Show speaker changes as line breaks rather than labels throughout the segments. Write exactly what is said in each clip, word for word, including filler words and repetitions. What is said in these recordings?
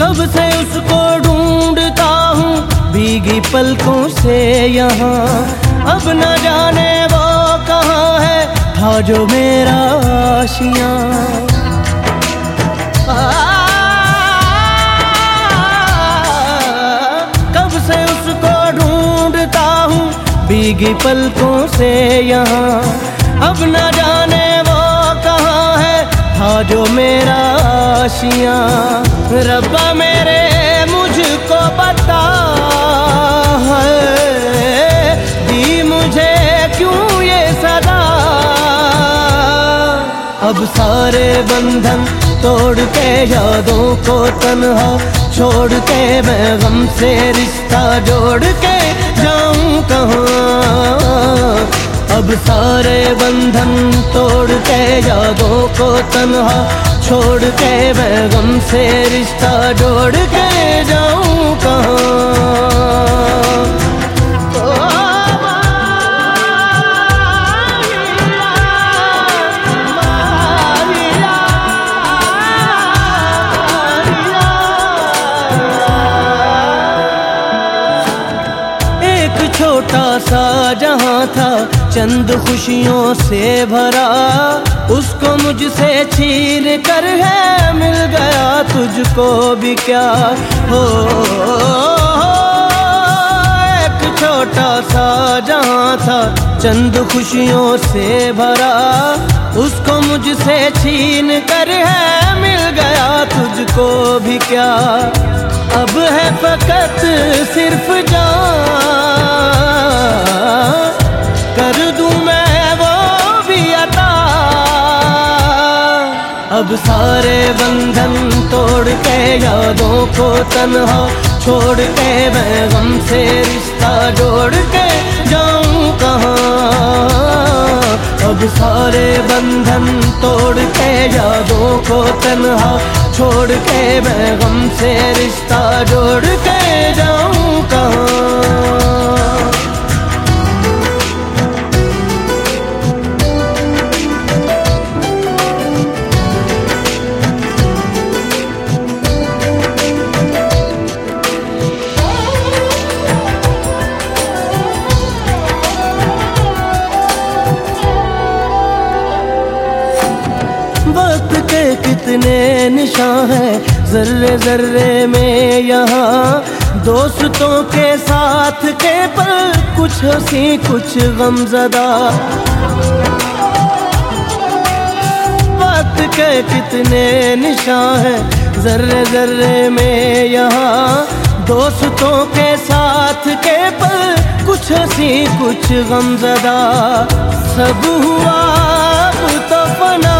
कब से उसको ढूंढता हूँ भीगी पलकों से यहाँ, अब न जाने वो कहाँ है था जो मेरा आशियाँ। कब से उसको ढूंढता हूँ भीगी पलकों से यहाँ, अब न जाने वो कहाँ है था जो मेरा आशियाँ। रब्बा मेरे मुझको बता है दी मुझे क्यों ये सदा, अब सारे बंधन तोड़ के यादों को तन्हा छोड़ के मैं गम से रिश्ता जोड़ के जाऊं कहाँ। अब सारे बंधन तोड़ के यादों को तन्हा छोड़ के मैं गम से रिश्ता जोड़ के जाऊं कहाँ। छोटा सा जहां था चंद खुशियों से भरा, उसको मुझसे छीन कर है मिल गया तुझको भी क्या हो। एक छोटा सा जहां था चंद खुशियों से भरा, उसको मुझसे छीन कर है मिल गया तुझको भी क्या। अब है फकत सिर्फ जान कर दूं मैं वो भी अता, अब सारे बंधन तोड़ के यादों को तन्हा छोड़ के मैं गम से रिश्ता जोड़ के जाऊं कहाँ। अब सारे बंधन तोड़ के यादों को तन्हा छोड़ के मैं गम से रिश्ता जोड़ के जाऊं कहाँ। वक्त के कितने निशान हैं जर्रे जर्रे में यहाँ, दोस्तों के साथ के पल कुछ हंसी कुछ गमज़दा। वक्त के कितने निशान हैं जर्रे जर्रे में यहाँ, दोस्तों के साथ के पल कुछ हंसी कुछ गमज़दा। सब हुआ तो फना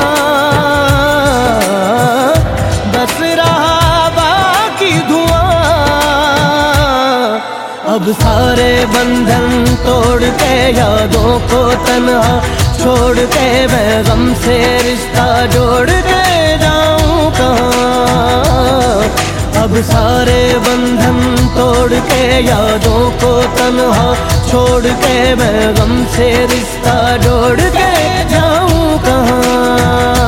बस रहा बाकी धुआं, अब सारे बंधन तोड़ के यादों को तन्हा छोड़ के मैं गम से रिश्ता जोड़ के जाऊं कहाँ। अब सारे बंधन तोड़ के यादों को तन्हा छोड़ के मैं गम से रिश्ता जोड़ के जाऊं कहाँ।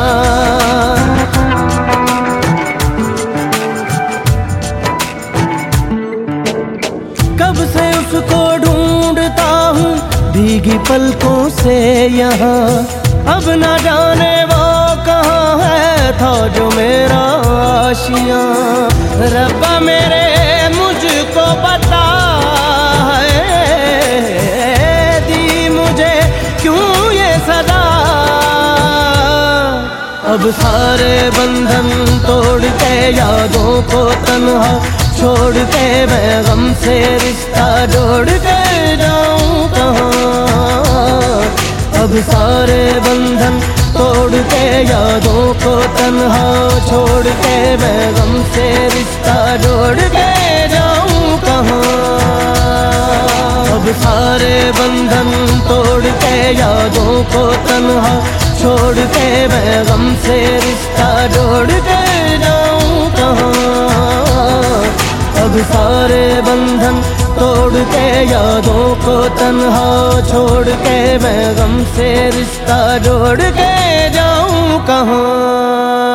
कब से उसको ढूंढता हूँ भीगी पलकों से यहाँ, अब न जाने वो कहाँ है था जो मेरा आशियाँ। रब्बा मेरे मुझको बता है दी मुझे क्यों ये सदा, अब सारे बंधन तोड़ के यादों को तन्हा छोड़ के मैं गम से रिश्ता जोड़ के जाऊं कहाँ। अब सारे बंधन तोड़ के यादों को तन्हा छोड़ के मैं गम से रिश्ता जोड़ के जाऊं कहाँ। अब सारे बंधन तोड़ के यादों को तन्हा छोड़ के मैं गम से रिश्ता जोड़ के जाऊं कहाँ। अब सारे बंधन तोड़ के यादों को तन्हा छोड़ के मैं गम से रिश्ता जोड़ के जाऊं कहाँ।